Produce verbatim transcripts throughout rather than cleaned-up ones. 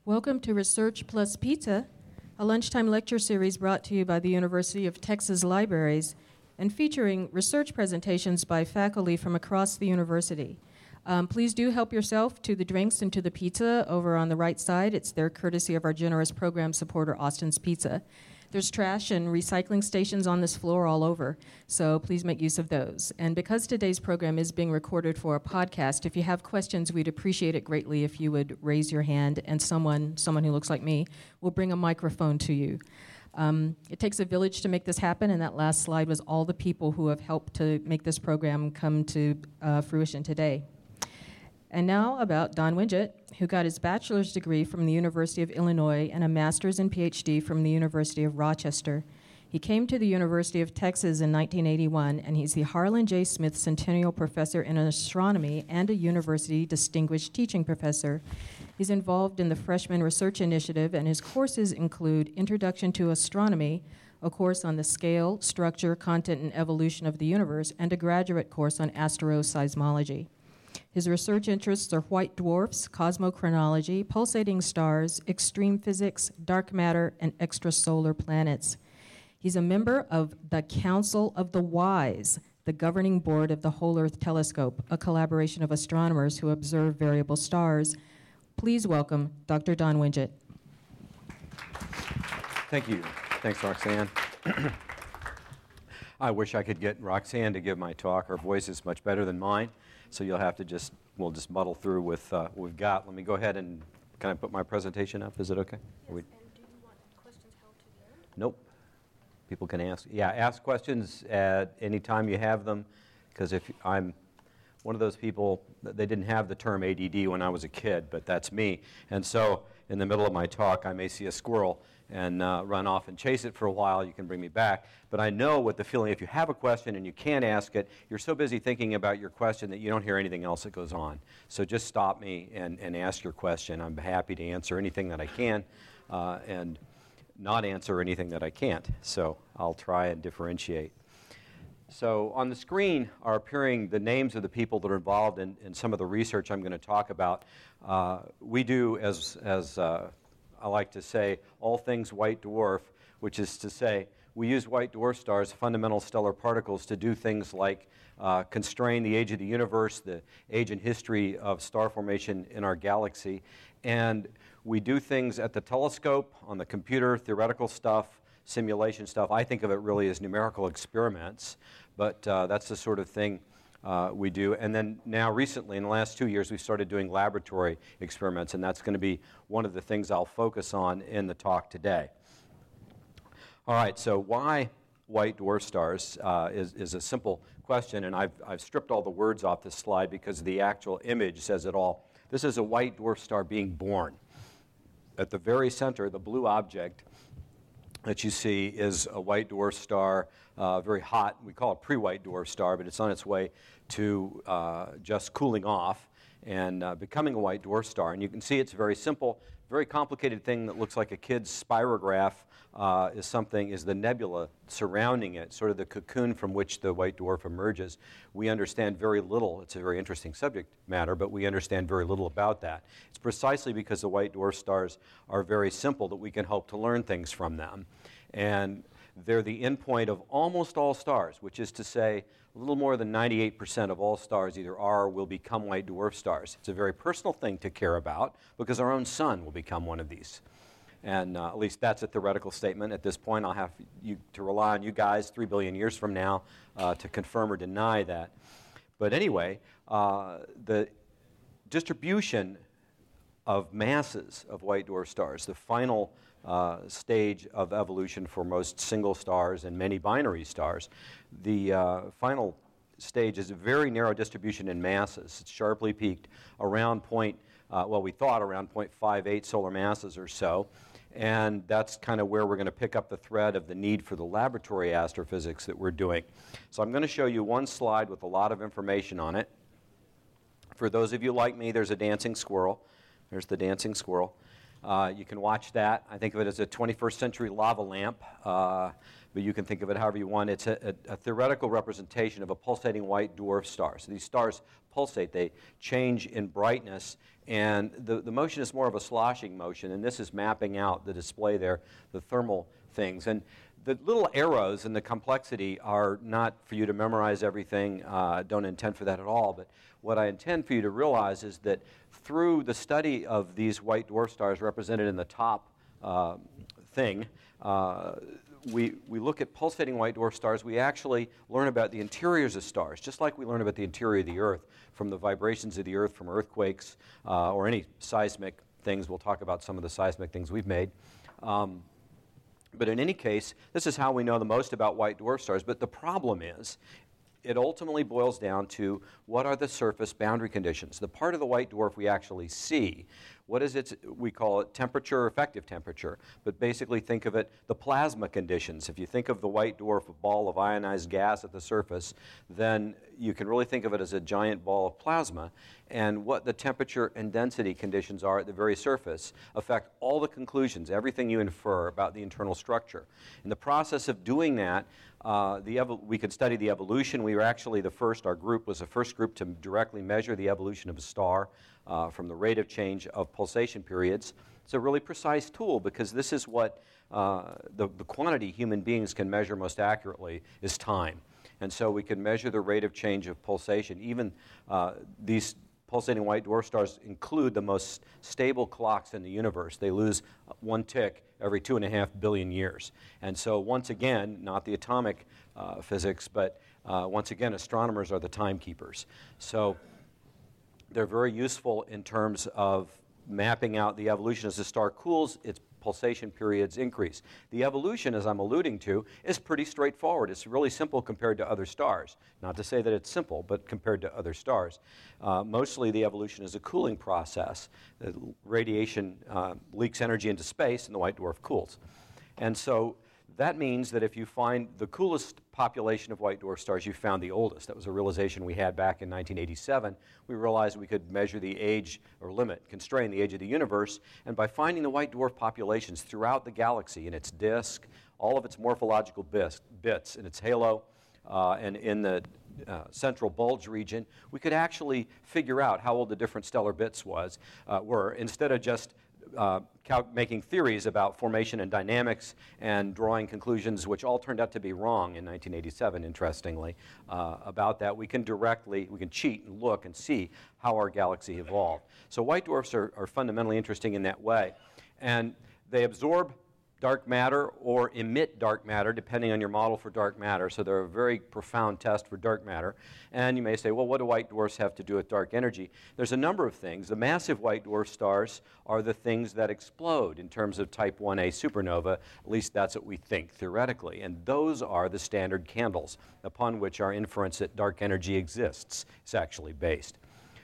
Welcome to Research Plus Pizza, a lunchtime lecture series brought to you by the University of Texas Libraries and featuring research presentations by faculty from across the university. Um, please do help yourself to the drinks and to the pizza over on the right side. It's their courtesy of our generous program supporter, Austin's Pizza. There's trash and recycling stations on this floor all over, so please make use of those. And because today's program is being recorded for a podcast, if you have questions, we'd appreciate it greatly if you would raise your hand, and someone, someone who looks like me, will bring a microphone to you. Um, it takes a village to make this happen, and that last slide was all the people who have helped to make this program come to uh, fruition today. And now about Don Winget, who got his bachelor's degree from the University of Illinois and a master's and P H D from the University of Rochester. He came to the University of Texas in nineteen eighty-one, and he's the Harlan J. Smith Centennial Professor in Astronomy and a University Distinguished Teaching Professor. He's involved in the Freshman Research Initiative, and his courses include Introduction to Astronomy, a course on the scale, structure, content, and evolution of the universe, and a graduate course on astroseismology. His research interests are white dwarfs, cosmochronology, pulsating stars, extreme physics, dark matter, and extrasolar planets. He's a member of the Council of the Wise, the governing board of the Whole Earth Telescope, a collaboration of astronomers who observe variable stars. Please welcome Doctor Don Winget. Thank you. Thanks, Roxanne. I wish I could get Roxanne to give my talk. Her voice is much better than mine. So you'll have to just, we'll just muddle through with uh, what we've got. Let me go ahead and, can I put my presentation up? Is it okay? Yes, we... and do you want questions held to the end? Nope. People can ask. Yeah, ask questions at any time you have them, because if I'm one of those people, they didn't have the term A D D when I was a kid, but that's me. And so in the middle of my talk, I may see a squirrel and uh, run off and chase it for a while. You can bring me back. But I know what the feeling, if you have a question and you can't ask it, you're so busy thinking about your question that you don't hear anything else that goes on. So just stop me and, and ask your question. I'm happy to answer anything that I can uh, and not answer anything that I can't. So I'll try and differentiate. So on the screen are appearing the names of the people that are involved in, in some of the research I'm going to talk about. Uh, we do, as, as uh, I like to say, all things white dwarf, which is to say we use white dwarf stars, fundamental stellar particles, to do things like uh, constrain the age of the universe, the age and history of star formation in our galaxy. And we do things at the telescope, on the computer, theoretical stuff, simulation stuff. I think of it really as numerical experiments, but uh, that's the sort of thing Uh, we do. And then now recently, in the last two years, we've started doing laboratory experiments, and that's going to be one of the things I'll focus on in the talk today. All right, so why white dwarf stars uh, is, is a simple question, and I've, I've stripped all the words off this slide because the actual image says it all. This is a white dwarf star being born. At the very center, the blue object that you see is a white dwarf star, uh, very hot. We call it pre-white dwarf star, but it's on its way to uh, just cooling off and uh, becoming a white dwarf star. And you can see it's a very simple, very complicated thing that looks like a kid's spirograph uh, is something, is the nebula surrounding it, sort of the cocoon from which the white dwarf emerges. We understand very little. It's a very interesting subject matter, but we understand very little about that. It's precisely because the white dwarf stars are very simple that we can hope to learn things from them. And they're the endpoint of almost all stars, which is to say a little more than ninety-eight percent of all stars either are or will become white dwarf stars. It's a very personal thing to care about because our own sun will become one of these. And uh, at least that's a theoretical statement. At this point, I'll have you, to rely on you guys three billion years from now uh, to confirm or deny that. But anyway, uh, the distribution of masses of white dwarf stars, the final uh, stage of evolution for most single stars and many binary stars, the uh, final stage is a very narrow distribution in masses. It's sharply peaked around point, uh, well, we thought around zero point five eight solar masses or so. And that's kind of where we're going to pick up the thread of the need for the laboratory astrophysics that we're doing. So I'm going to show you one slide with a lot of information on it. For those of you like me, there's a dancing squirrel. There's the dancing squirrel. Uh, you can watch that. I think of it as a twenty-first century lava lamp, uh, but you can think of it however you want. It's a, a, a theoretical representation of a pulsating white dwarf star. So these stars pulsate, they change in brightness, and the, the motion is more of a sloshing motion, and this is mapping out the display there, the thermal things. And the little arrows and the complexity are not for you to memorize everything. I uh, don't intend for that at all, but what I intend for you to realize is that through the study of these white dwarf stars represented in the top uh, thing, uh, we, we look at pulsating white dwarf stars. We actually learn about the interiors of stars, just like we learn about the interior of the Earth from the vibrations of the Earth, from earthquakes, uh, or any seismic things. We'll talk about some of the seismic things we've made. Um, but in any case, this is how we know the most about white dwarf stars. But the problem is, it ultimately boils down to what are the surface boundary conditions. The part of the white dwarf we actually see, what is its, we call it temperature, effective temperature, but basically think of it, the plasma conditions. If you think of the white dwarf, a ball of ionized gas at the surface, then you can really think of it as a giant ball of plasma, and what the temperature and density conditions are at the very surface affect all the conclusions, everything you infer about the internal structure. In the process of doing that, Uh, the we could study the evolution. We were actually the first, our group was the first group to directly measure the evolution of a star uh, from the rate of change of pulsation periods. It's a really precise tool because this is what uh, the, the quantity human beings can measure most accurately is time. And so we can measure the rate of change of pulsation. Even uh, these pulsating white dwarf stars include the most stable clocks in the universe. They lose one tick every two and a half billion years. And so once again, not the atomic uh, physics, but uh, once again, astronomers are the timekeepers. So they're very useful in terms of mapping out the evolution. As the star cools, its pulsation periods increase. The evolution, as I'm alluding to, is pretty straightforward. It's really simple compared to other stars. Not to say that it's simple, but compared to other stars. Uh, mostly the evolution is a cooling process. The radiation uh, leaks energy into space, and the white dwarf cools. And so that means that if you find the coolest population of white dwarf stars, you found the oldest. That was a realization we had back in nineteen eighty-seven. We realized we could measure the age, or limit, constrain the age of the universe, and by finding the white dwarf populations throughout the galaxy, in its disk, all of its morphological bis- bits, in its halo, uh, and in the uh, central bulge region, we could actually figure out how old the different stellar bits was, uh, were, instead of just Uh, cal- making theories about formation and dynamics and drawing conclusions which all turned out to be wrong in nineteen eighty-seven, interestingly, uh, about that. We can directly, we can cheat and look and see how our galaxy evolved. So white dwarfs are, are fundamentally interesting in that way. And they absorb dark matter or emit dark matter, depending on your model for dark matter. So they're a very profound test for dark matter. And you may say, well, what do white dwarfs have to do with dark energy? There's a number of things. The massive white dwarf stars are the things that explode in terms of type one A supernova. At least that's what we think theoretically. And those are the standard candles upon which our inference that dark energy exists is actually based.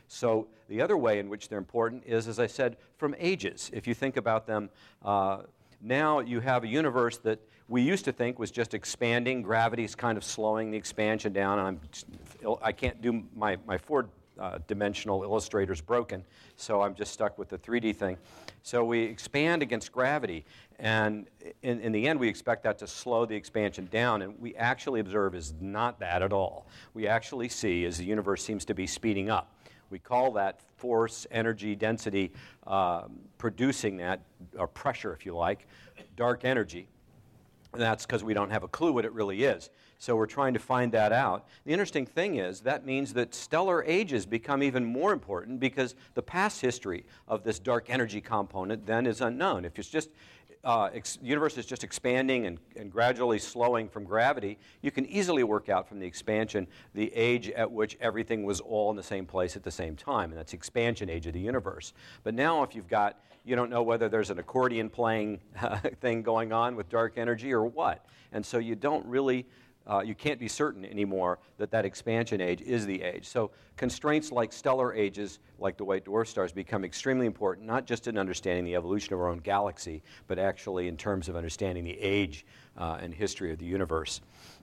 So the other way in which they're important is, as I said, from ages. If you think about them, uh, now you have a universe that we used to think was just expanding. Gravity's kind of slowing the expansion down. And I'm, I can't do my, my four-dimensional uh, illustrator's broken, so I'm just stuck with the three D thing. So we expand against gravity, and in, in the end we expect that to slow the expansion down, and we actually observe is not that at all. We actually see as the universe seems to be speeding up. We call that force, energy, density, uh, producing that, or pressure, if you like, dark energy. And that's because we don't have a clue what it really is. So we're trying to find that out. The interesting thing is that means that stellar ages become even more important because the past history of this dark energy component then is unknown. If it's just Uh, ex- the universe is just expanding and, and gradually slowing from gravity, you can easily work out from the expansion the age at which everything was all in the same place at the same time, and that's the expansion age of the universe. But now if you've got, you don't know whether there's an accordion playing uh, thing going on with dark energy or what, and so you don't really Uh, you can't be certain anymore that that expansion age is the age. So constraints like stellar ages, like the white dwarf stars, become extremely important, not just in understanding the evolution of our own galaxy, but actually in terms of understanding the age uh, and history of the universe.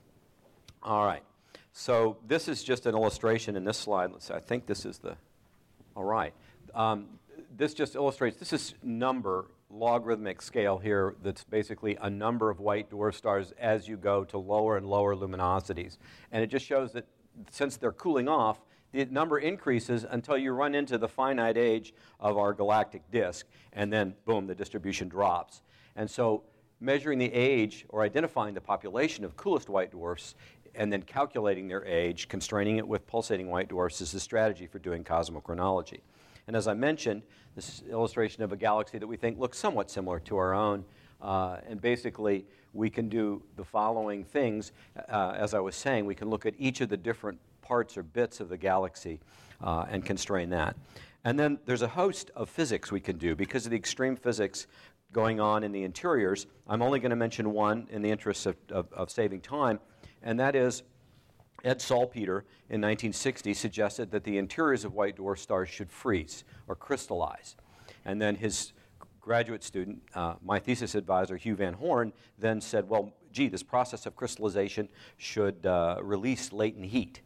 All right. So this is just an illustration in this slide. Let's see, I think this is the, all right. Um, this just illustrates, this is number, logarithmic scale here, that's basically a number of white dwarf stars as you go to lower and lower luminosities. And it just shows that since they're cooling off, the number increases until you run into the finite age of our galactic disk, and then, boom, the distribution drops. And so measuring the age or identifying the population of coolest white dwarfs and then calculating their age, constraining it with pulsating white dwarfs, is the strategy for doing cosmochronology. And as I mentioned, this is an illustration of a galaxy that we think looks somewhat similar to our own. Uh, and basically, we can do the following things. Uh, as I was saying, we can look at each of the different parts or bits of the galaxy uh, and constrain that. And then there's a host of physics we can do because of the extreme physics going on in the interiors. I'm only going to mention one in the interest of, of, of saving time, and that is Ed Salpeter in nineteen sixty suggested that the interiors of white dwarf stars should freeze or crystallize. And then his graduate student, uh, my thesis advisor, Hugh Van Horn, then said, well, gee, this process of crystallization should uh, release latent heat.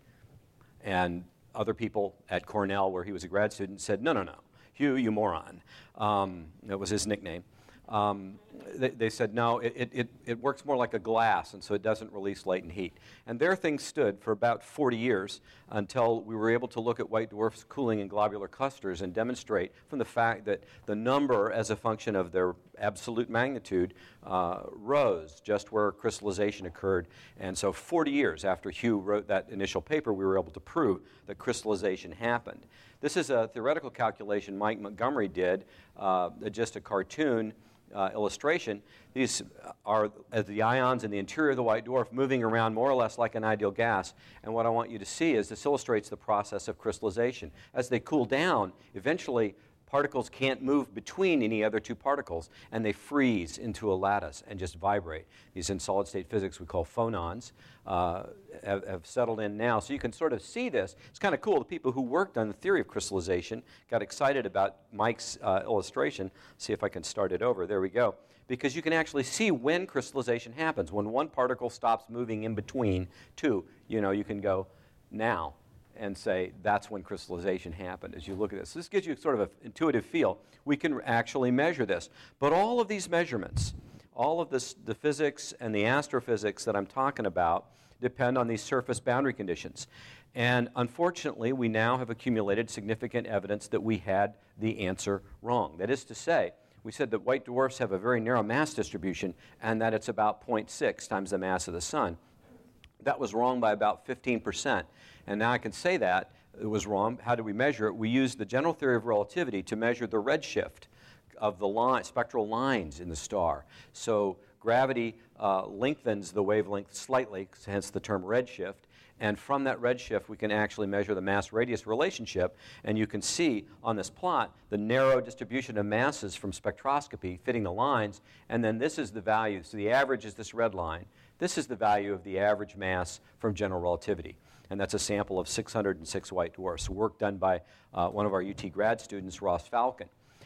And other people at Cornell, where he was a grad student, said, no, no, no, Hugh, you moron. Um, that was his nickname. Um, they, they said, no, it, it, it works more like a glass, and so it doesn't release latent heat. And there things stood for about forty years until we were able to look at white dwarfs cooling in globular clusters and demonstrate from the fact that the number as a function of their absolute magnitude uh, rose just where crystallization occurred. And so forty years after Hugh wrote that initial paper, we were able to prove that crystallization happened. This is a theoretical calculation Mike Montgomery did, uh, just a cartoon uh, illustration. These are as the ions in the interior of the white dwarf moving around more or less like an ideal gas. And what I want you to see is this illustrates the process of crystallization. As they cool down, eventually particles can't move between any other two particles, and they freeze into a lattice and just vibrate. These in solid-state physics we call phonons uh, have, have settled in now. So you can sort of see this. It's kind of cool. The people who worked on the theory of crystallization got excited about Mike's uh, illustration. See if I can start it over. There we go. Because you can actually see when crystallization happens. When one particle stops moving in between two, you know, you can go now and say that's when crystallization happened as you look at this. This gives you sort of an intuitive feel. We can actually measure this. But all of these measurements, all of this, the physics and the astrophysics that I'm talking about depend on these surface boundary conditions. And unfortunately, we now have accumulated significant evidence that we had the answer wrong. That is to say, we said that white dwarfs have a very narrow mass distribution and that it's about zero point six times the mass of the sun. That was wrong by about fifteen percent. And now I can say that it was wrong. How do we measure it? We used the general theory of relativity to measure the redshift of the line, spectral lines in the star. So gravity uh, lengthens the wavelength slightly, hence the term redshift. And from that redshift, we can actually measure the mass-radius relationship. And you can see on this plot the narrow distribution of masses from spectroscopy fitting the lines. And then this is the value. So the average is this red line. This is the value of the average mass from general relativity. And that's a sample of six hundred six white dwarfs, work done by uh, one of our U T grad students, Ross Falcon.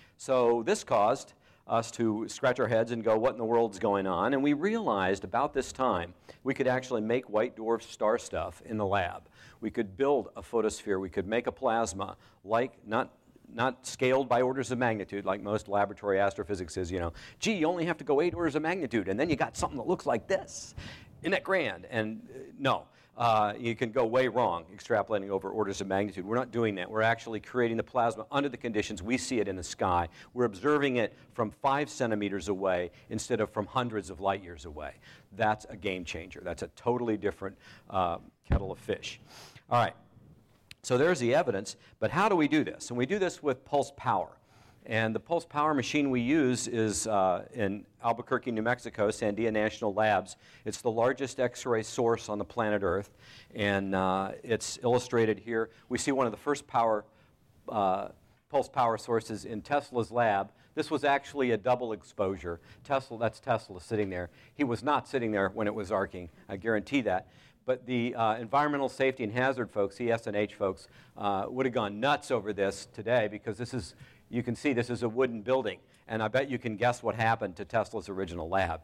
So this caused us to scratch our heads and go, what in the world's going on? And we realized about this time we could actually make white dwarf star stuff in the lab. We could build a photosphere. We could make a plasma, like not not scaled by orders of magnitude, like most laboratory astrophysics is, you know, gee, you only have to go eight orders of magnitude, and then you got something that looks like this. Isn't that grand? And uh, no. Uh, you can go way wrong extrapolating over orders of magnitude. We're not doing that. We're actually creating the plasma under the conditions we see it in the sky. We're observing it from five centimeters away instead of from hundreds of light years away. That's a game changer. That's a totally different uh, kettle of fish. All right. So there's the evidence. But how do we do this? And we do this with pulse power. And the pulse power machine we use is uh, in Albuquerque, New Mexico, Sandia National Labs. It's the largest X-ray source on the planet Earth, and uh, it's illustrated here. We see one of the first power, uh, pulse power sources in Tesla's lab. This was actually a double exposure. Tesla, that's Tesla sitting there. He was not sitting there when it was arcing, I guarantee that. But the uh, environmental safety and hazard folks, E S N H folks, uh, would have gone nuts over this today because this is, you can see this is a wooden building. And I bet you can guess what happened to Tesla's original lab.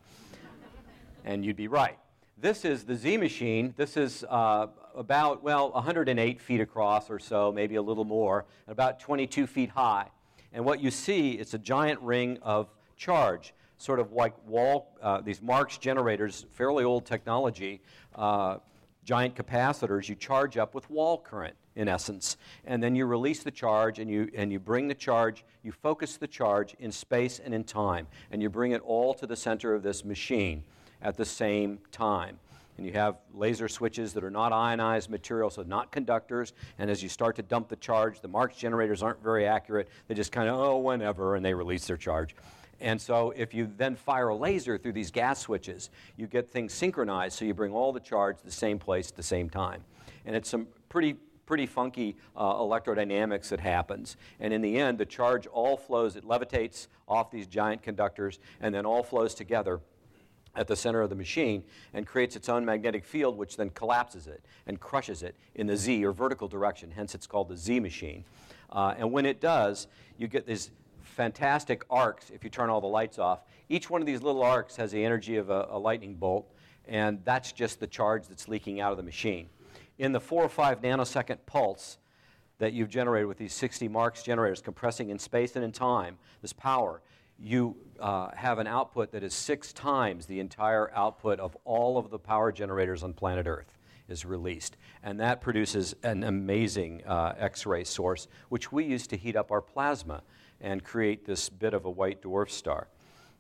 And you'd be right. This is the Z machine. This is uh, about, well, one hundred eight feet across or so, maybe a little more, and about twenty-two feet high. And what you see, it's a giant ring of charge, sort of like wall, uh, these Marx generators, fairly old technology, uh, giant capacitors you charge up with wall current, in essence. And then you release the charge, and you, and you bring the charge, you focus the charge in space and in time, and you bring it all to the center of this machine at the same time. And you have laser switches that are not ionized material, so not conductors. And as you start to dump the charge, the Marx generators aren't very accurate. They just kind of, oh, whenever, and they release their charge. And so if you then fire a laser through these gas switches, you get things synchronized, so you bring all the charge to the same place at the same time. And it's some pretty, pretty funky uh, electrodynamics that happens. And in the end, the charge all flows, it levitates off these giant conductors, and then all flows together at the center of the machine and creates its own magnetic field, which then collapses it and crushes it in the Z, or vertical direction. Hence, it's called the Z machine. Uh, and when it does, you get these fantastic arcs if you turn all the lights off. Each one of these little arcs has the energy of a, a lightning bolt, and that's just the charge that's leaking out of the machine. In the four or five nanosecond pulse that you've generated with these sixty Marx generators compressing in space and in time, this power, you uh, have an output that is six times the entire output of all of the power generators on planet Earth is released. And that produces an amazing uh, X-ray source, which we use to heat up our plasma and create this bit of a white dwarf star.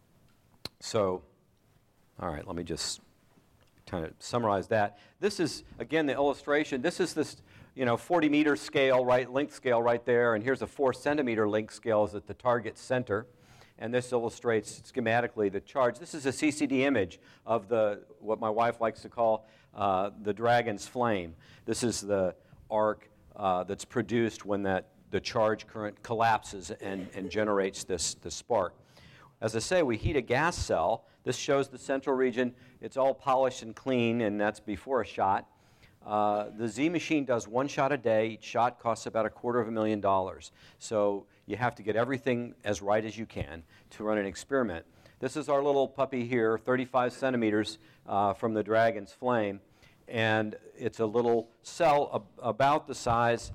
So, all right, let me just kind of summarize that. This is, again, the illustration. This is this, you know, forty meter scale, right, length scale right there, and here's a four centimeter length scale is at the target center. And this illustrates schematically the charge. This is a C C D image of the, what my wife likes to call uh, the dragon's flame. This is the arc uh, that's produced when that the charge current collapses and, and generates this, this spark. As I say, we heat a gas cell. This shows the central region. It's all polished and clean, and that's before a shot. Uh, the Z machine does one shot a day. Each shot costs about a quarter of a million dollars. So you have to get everything as right as you can to run an experiment. This is our little puppy here, thirty-five centimeters uh, from the dragon's flame. And it's a little cell ab about the size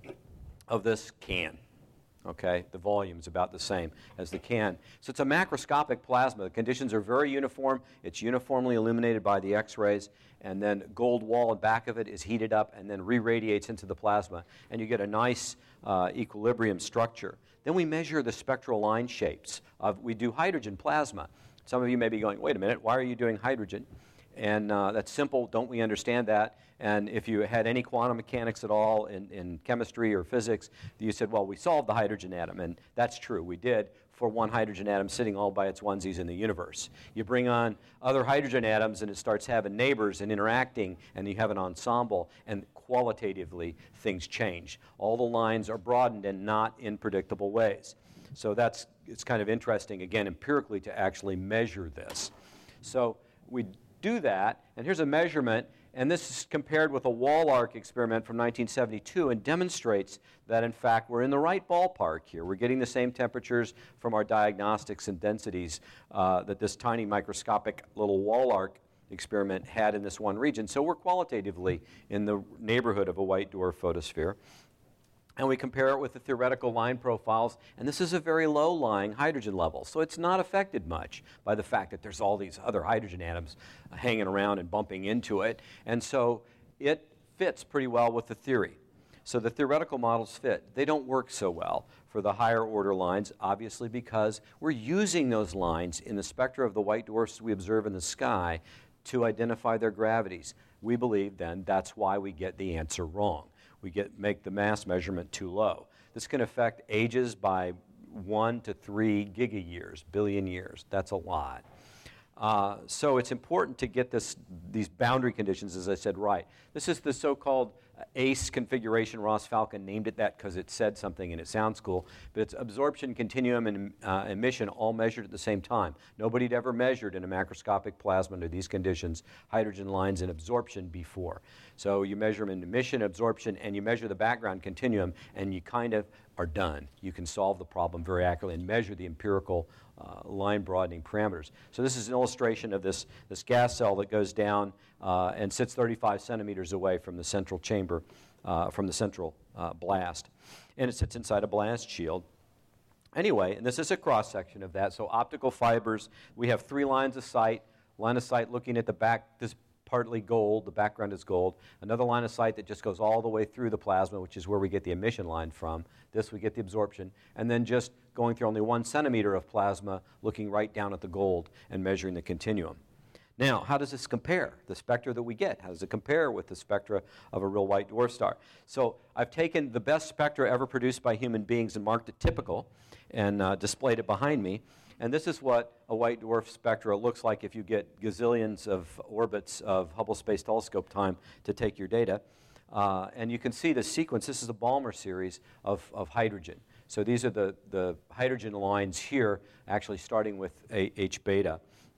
of this can. Okay, the volume is about the same as the can. So it's a macroscopic plasma. The conditions are very uniform. It's uniformly illuminated by the X-rays, and then gold wall in back of it is heated up and then re-radiates into the plasma, and you get a nice uh, equilibrium structure. Then we measure the spectral line shapes. Of, we do hydrogen plasma. Some of you may be going, wait a minute, why are you doing hydrogen? And uh, that's simple. Don't we understand that? And if you had any quantum mechanics at all in, in chemistry or physics, you said, well, we solved the hydrogen atom. And that's true. We did for one hydrogen atom sitting all by its onesies in the universe. You bring on other hydrogen atoms, and it starts having neighbors and interacting, and you have an ensemble. And qualitatively, things change. All the lines are broadened and not in predictable ways. So that's, it's kind of interesting, again, empirically to actually measure this. So we do that, and here's a measurement, and this is compared with a wall arc experiment from nineteen seventy-two and demonstrates that, in fact, we're in the right ballpark here. We're getting the same temperatures from our diagnostics and densities uh, that this tiny microscopic little wall arc experiment had in this one region. So we're qualitatively in the neighborhood of a white dwarf photosphere. And we compare it with the theoretical line profiles, and this is a very low-lying hydrogen level. So it's not affected much by the fact that there's all these other hydrogen atoms uh, hanging around and bumping into it. And so it fits pretty well with the theory. So the theoretical models fit. They don't work so well for the higher order lines, obviously because we're using those lines in the spectra of the white dwarfs we observe in the sky to identify their gravities. We believe, then, that's why we get the answer wrong. We get, make the mass measurement too low. This can affect ages by one to three gigayears, billion years. That's a lot. Uh, so it's important to get this, these boundary conditions, as I said, right. This is the so-called A C E configuration. Ross Falcon named it that because it said something and it sounds cool. But it's absorption, continuum, and uh, emission all measured at the same time. Nobody had ever measured in a macroscopic plasma under these conditions hydrogen lines in absorption before. So you measure them in emission, absorption, and you measure the background continuum, and you kind of are done. You can solve the problem very accurately and measure the empirical uh, line broadening parameters. So this is an illustration of this, this gas cell that goes down uh, and sits thirty-five centimeters away from the central chamber, uh, from the central uh, blast. And it sits inside a blast shield. Anyway, and this is a cross-section of that. So optical fibers, we have three lines of sight. Line of sight looking at the back, this partly gold, the background is gold. Another line of sight that just goes all the way through the plasma, which is where we get the emission line from. This we get the absorption. And then just going through only one centimeter of plasma, looking right down at the gold and measuring the continuum. Now, how does this compare, the spectra that we get? How does it compare with the spectra of a real white dwarf star? So I've taken the best spectra ever produced by human beings and marked it typical and uh, displayed it behind me. And this is what a white dwarf spectra looks like if you get gazillions of orbits of Hubble Space Telescope time to take your data. Uh, and you can see the sequence. This is a Balmer series of, of hydrogen. So these are the, the hydrogen lines here, actually starting with a, H beta,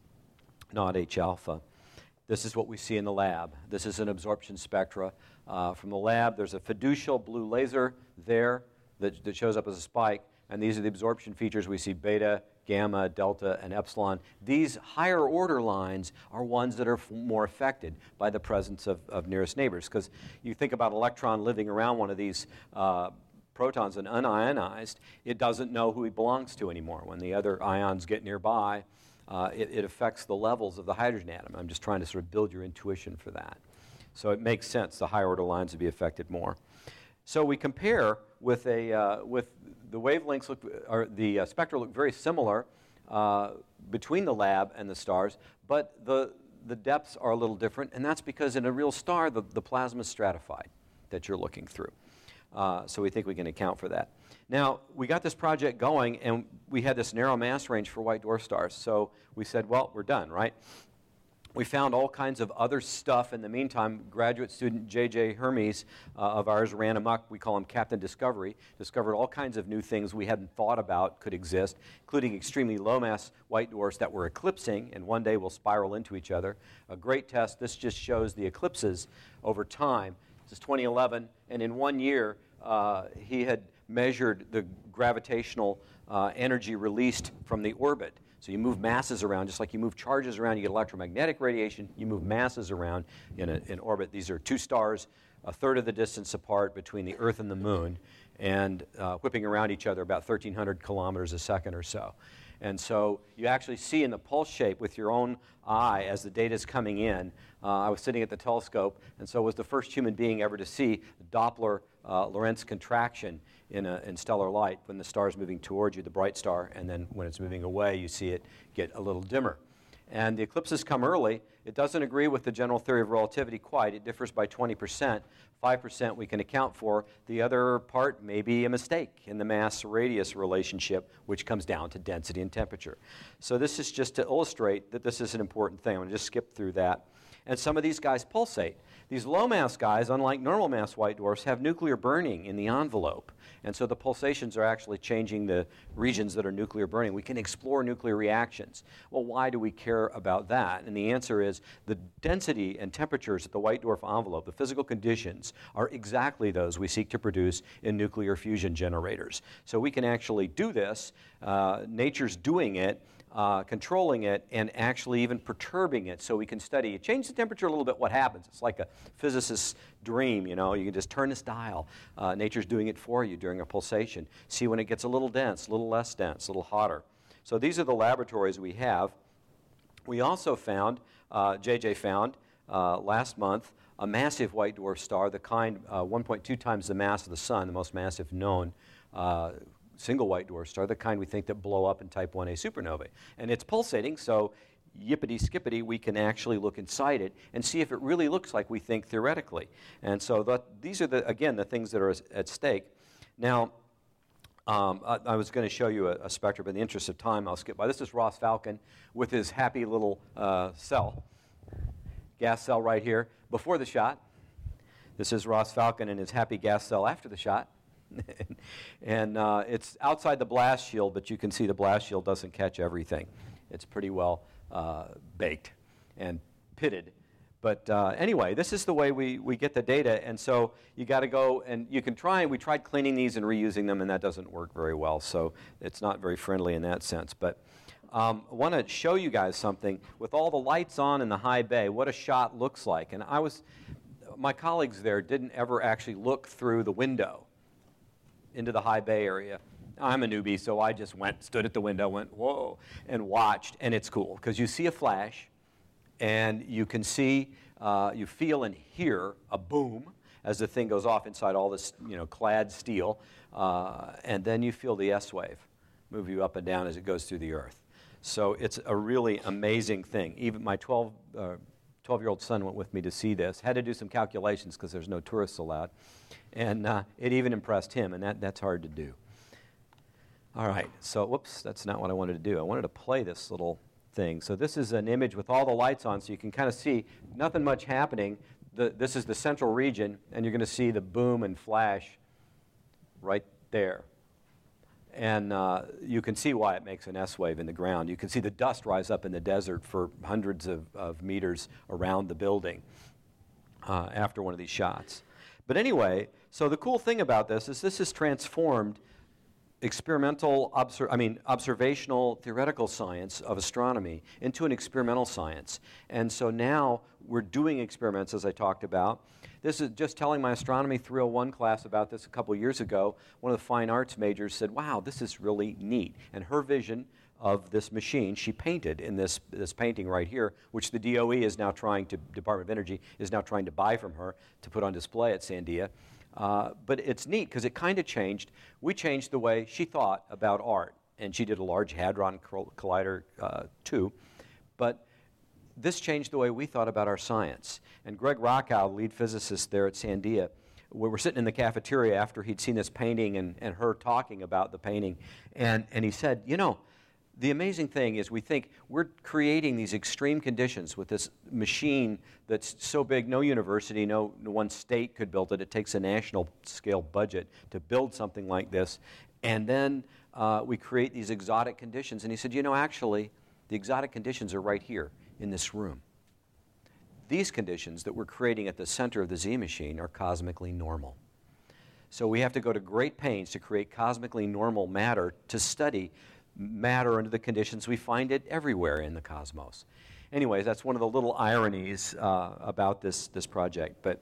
not H alpha. This is what we see in the lab. This is an absorption spectra. Uh, from the lab, there's a fiducial blue laser there that, that shows up as a spike. And these are the absorption features. We see beta, gamma, delta, and epsilon. These higher order lines are ones that are f more affected by the presence of, of nearest neighbors. Because you think about an electron living around one of these uh, protons and unionized, it doesn't know who he belongs to anymore. When the other ions get nearby, uh, it, it affects the levels of the hydrogen atom. I'm just trying to sort of build your intuition for that. So it makes sense the higher order lines to be affected more. So we compare with a uh, with the wavelengths look or the uh, spectra look very similar uh, between the lab and the stars, but the the depths are a little different, and that's because in a real star the, the plasma is stratified that you're looking through. Uh, so we think we can account for that. Now, we got this project going, and we had this narrow mass range for white dwarf stars. So we said, well, we're done, right? We found all kinds of other stuff in the meantime. Graduate student J J Hermes uh, of ours ran amok. We call him Captain Discovery. Discovered all kinds of new things we hadn't thought about could exist, including extremely low mass white dwarfs that were eclipsing and one day will spiral into each other. A great test. This just shows the eclipses over time. This is twenty eleven, and in one year uh, he had measured the gravitational uh, energy released from the orbit. So you move masses around, just like you move charges around, you get electromagnetic radiation, you move masses around in, a, in orbit. These are two stars, a third of the distance apart between the Earth and the Moon, and uh, whipping around each other about thirteen hundred kilometers a second or so. And so you actually see in the pulse shape with your own eye as the data is coming in. Uh, I was sitting at the telescope, and so was the first human being ever to see Doppler uh, Lorentz contraction in, a, in stellar light when the star is moving towards you, the bright star, and then when it's moving away, you see it get a little dimmer. And the eclipses come early. It doesn't agree with the general theory of relativity quite. It differs by twenty percent. five percent we can account for. The other part may be a mistake in the mass-radius relationship, which comes down to density and temperature. So this is just to illustrate that this is an important thing. I'm going to just skip through that. And some of these guys pulsate. These low-mass guys, unlike normal-mass white dwarfs, have nuclear burning in the envelope. And so the pulsations are actually changing the regions that are nuclear burning. We can explore nuclear reactions. Well, why do we care about that? And the answer is the density and temperatures at the white dwarf envelope, the physical conditions, are exactly those we seek to produce in nuclear fusion generators. So we can actually do this. Uh, nature's doing it. Uh, controlling it and actually even perturbing it so we can study. You change the temperature a little bit, what happens? It's like a physicist's dream, you know. You can just turn this dial. Uh, nature's doing it for you during a pulsation. See when it gets a little dense, a little less dense, a little hotter. So these are the laboratories we have. We also found, uh, J J found uh, last month, a massive white dwarf star, the kind uh, one point two times the mass of the sun, the most massive known uh, single white dwarf star, the kind we think that blow up in type one A supernovae. And it's pulsating, so yippity-skippity, we can actually look inside it and see if it really looks like we think theoretically. And so that, these are, the, again, the things that are at stake. Now, um, I, I was going to show you a, a spectrum, but in the interest of time, I'll skip by. This is Ross Falcon with his happy little uh, cell, gas cell right here before the shot. This is Ross Falcon and his happy gas cell after the shot. and uh, it's outside the blast shield, but you can see the blast shield doesn't catch everything. It's pretty well uh, baked and pitted. But uh, anyway, this is the way we, we get the data, and so you got to go and you can try. We tried cleaning these and reusing them, and that doesn't work very well, so it's not very friendly in that sense. But um, I want to show you guys something with all the lights on in the high bay, what a shot looks like. And I was, my colleagues there didn't ever actually look through the window into the high bay area I'm a newbie, so I just went, stood at the window, went, whoa, and watched. And it's cool, because you see a flash, and you can see, uh, you feel and hear a boom as the thing goes off inside all this, you know, clad steel. Uh, and then you feel the S-wave move you up and down as it goes through the earth. So it's a really amazing thing. Even my twelve, uh, twelve-year-old son went with me to see this. Had to do some calculations because there's no tourists allowed. And uh, it even impressed him, and that, that's hard to do. All right, so whoops, that's not what I wanted to do. I wanted to play this little thing. So this is an image with all the lights on, so you can kind of see nothing much happening. The, this is the central region, and you're going to see the boom and flash right there. And uh, you can see why it makes an S-wave in the ground. You can see the dust rise up in the desert for hundreds of, of meters around the building uh, after one of these shots. But anyway, so the cool thing about this is this has transformed experimental, obser I mean, observational theoretical science of astronomy into an experimental science. And so now we're doing experiments, as I talked about. This is just telling my Astronomy three oh one class about this a couple years ago. One of the fine arts majors said, wow, this is really neat. And her vision of this machine, she painted in this, this painting right here, which the D O E is now trying to, Department of Energy, is now trying to buy from her to put on display at Sandia. Uh, but it's neat because it kind of changed. We changed the way she thought about art. And she did a Large Hadron Collider uh, too. But this changed the way we thought about our science. And Greg Rockow, lead physicist there at Sandia, we were sitting in the cafeteria after he'd seen this painting and, and her talking about the painting. And, and he said, you know, the amazing thing is we think we're creating these extreme conditions with this machine that's so big, no university, no, no one state could build it. It takes a national scale budget to build something like this. And then uh, we create these exotic conditions. And he said, you know, actually, the exotic conditions are right here in this room. These conditions that we're creating at the center of the Z machine are cosmically normal. So we have to go to great pains to create cosmically normal matter to study matter under the conditions we find it everywhere in the cosmos. Anyways, that's one of the little ironies uh, about this, this project. But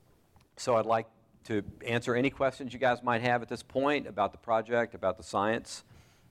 so I'd like to answer any questions you guys might have at this point about the project, about the science.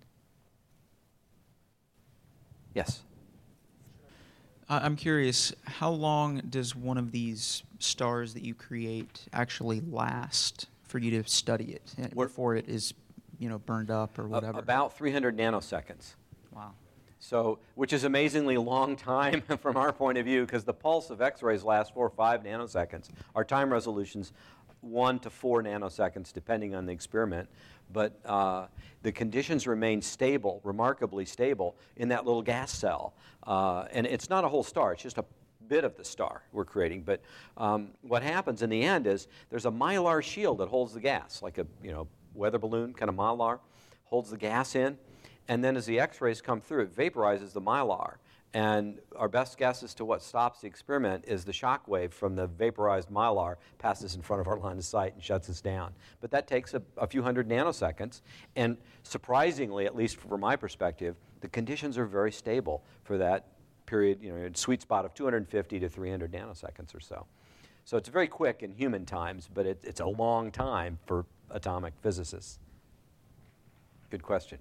Yes? I'm curious, how long does one of these stars that you create actually last for you to study it before it is, you know, burned up or whatever? About three hundred nanoseconds. Wow. So, which is amazingly long time from our point of view, because the pulse of X-rays lasts four or five nanoseconds. Our time resolution's one to four nanoseconds, depending on the experiment. But uh, the conditions remain stable, remarkably stable, in that little gas cell. Uh, and it's not a whole star, it's just a bit of the star we're creating. But um, what happens in the end is there's a mylar shield that holds the gas, like a you know weather balloon, kind of mylar, holds the gas in. And then as the X-rays come through, it vaporizes the mylar. And our best guess as to what stops the experiment is the shock wave from the vaporized mylar passes in front of our line of sight and shuts us down. But that takes a, a few hundred nanoseconds. And surprisingly, at least from my perspective, the conditions are very stable for that period, you know, sweet spot of two hundred fifty to three hundred nanoseconds or so. So it's very quick in human times, but it, it's a long time for atomic physicists. Good question.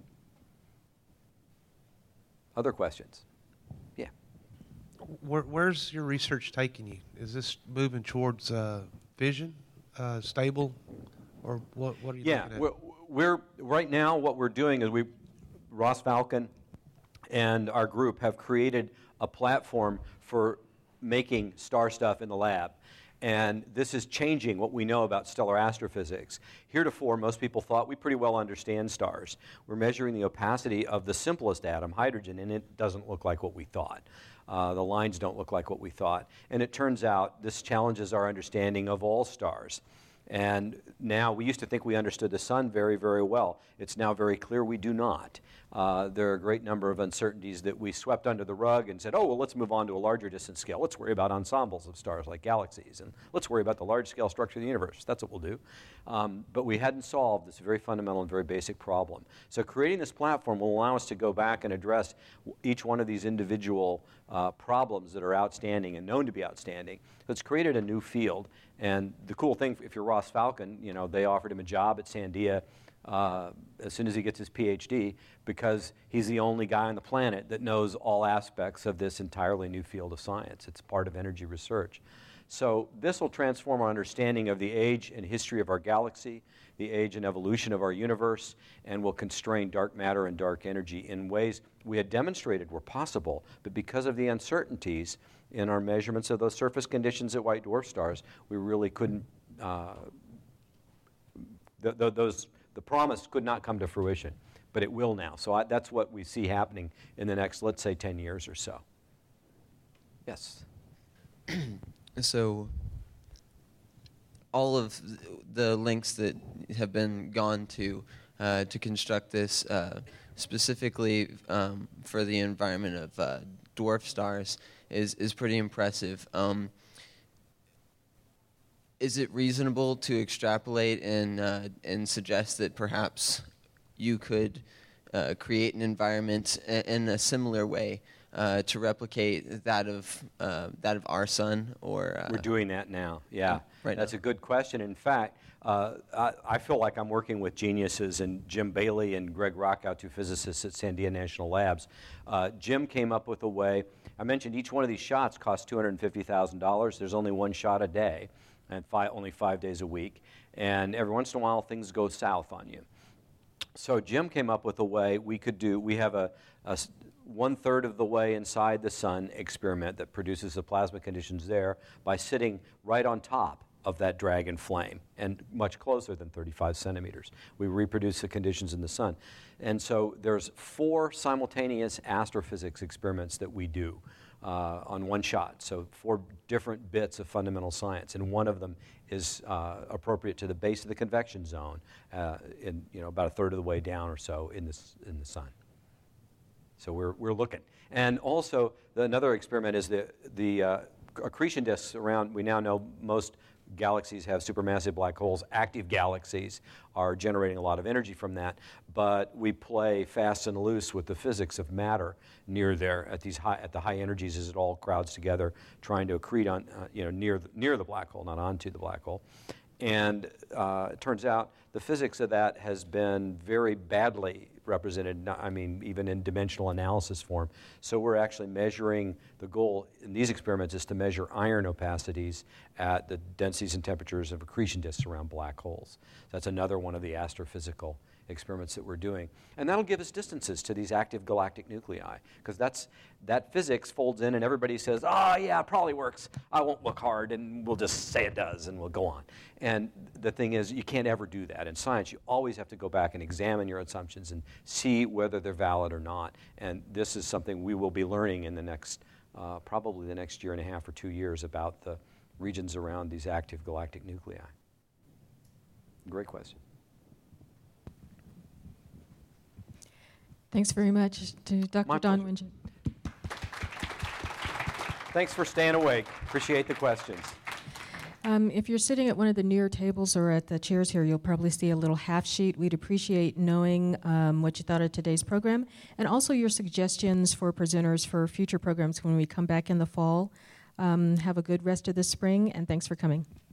Other questions? Yeah. Where, where's your research taking you? Is this moving towards uh, fission, uh, stable, or what? What are you yeah, looking at? we're, we're right now. What we're doing is we, Ross Falcon, and our group have created a platform for making star stuff in the lab. And this is changing what we know about stellar astrophysics. Heretofore, most people thought we pretty well understand stars. We're measuring the opacity of the simplest atom, hydrogen, and it doesn't look like what we thought. Uh, the lines don't look like what we thought. And it turns out this challenges our understanding of all stars. And now, we used to think we understood the sun very, very well. It's now very clear we do not. Uh, there are a great number of uncertainties that we swept under the rug and said, oh, well, let's move on to a larger distance scale. Let's worry about ensembles of stars like galaxies, and let's worry about the large-scale structure of the universe. That's what we'll do. Um, but we hadn't solved this very fundamental and very basic problem. So creating this platform will allow us to go back and address each one of these individual uh, problems that are outstanding and known to be outstanding. So it's created a new field. And the cool thing, if you're Ross Falcon, you know, they offered him a job at Sandia uh, as soon as he gets his PhD, because he's the only guy on the planet that knows all aspects of this entirely new field of science. It's part of energy research. So this will transform our understanding of the age and history of our galaxy, the age and evolution of our universe, and will constrain dark matter and dark energy in ways we had demonstrated were possible, but because of the uncertainties in our measurements of those surface conditions at white dwarf stars, we really couldn't, uh, th th those, the promise could not come to fruition, but it will now. So I, that's what we see happening in the next, let's say, ten years or so. Yes? So all of the links that have been gone to uh, to construct this, uh, specifically um, for the environment of uh, dwarf stars, is is pretty impressive. Um, is it reasonable to extrapolate and uh, and suggest that perhaps you could uh, create an environment in a similar way uh, to replicate that of uh, that of our sun? Or uh, we're doing that now. Yeah, right that's now. a good question. In fact, uh, I, I feel like I'm working with geniuses, and Jim Bailey and Greg Rockow, two physicists at Sandia National Labs. Uh, Jim came up with a way. I mentioned each one of these shots costs two hundred fifty thousand dollars. There's only one shot a day, and five, only five days a week. And every once in a while, things go south on you. So Jim came up with a way we could do. We have a, a one-third of the way inside the sun experiment that produces the plasma conditions there by sitting right on top of that dragon flame and much closer than thirty-five centimeters. We reproduce the conditions in the sun. And so there's four simultaneous astrophysics experiments that we do uh, on one shot. So four different bits of fundamental science, and one of them is uh, appropriate to the base of the convection zone, uh, in you know about a third of the way down or so in the in the sun. So we're we're looking, and also the, another experiment is the the uh, accretion disks around. We now know most galaxies have supermassive black holes. Active galaxies are generating a lot of energy from that, but we play fast and loose with the physics of matter near there at these high, at the high energies as it all crowds together, trying to accrete on uh, you know near the, near the black hole, not onto the black hole. And uh, it turns out the physics of that has been very badly represented, I mean, even in dimensional analysis form. So we're actually measuring, the goal in these experiments is to measure iron opacities at the densities and temperatures of accretion disks around black holes. That's another one of the astrophysical experiments that we're doing. And that'll give us distances to these active galactic nuclei, because that's that physics folds in and everybody says, oh yeah, it probably works. I won't look hard, and we'll just say it does and we'll go on. And the thing is, you can't ever do that. In science, you always have to go back and examine your assumptions and see whether they're valid or not. And this is something we will be learning in the next, uh, probably the next year and a half or two years about the regions around these active galactic nuclei. Great question. Thanks very much to Doctor My Don pleasure. Wingen. Thanks for staying awake. Appreciate the questions. Um, if you're sitting at one of the near tables or at the chairs here, you'll probably see a little half sheet. We'd appreciate knowing um, what you thought of today's program, and also your suggestions for presenters for future programs when we come back in the fall. Um, have a good rest of the spring, and thanks for coming.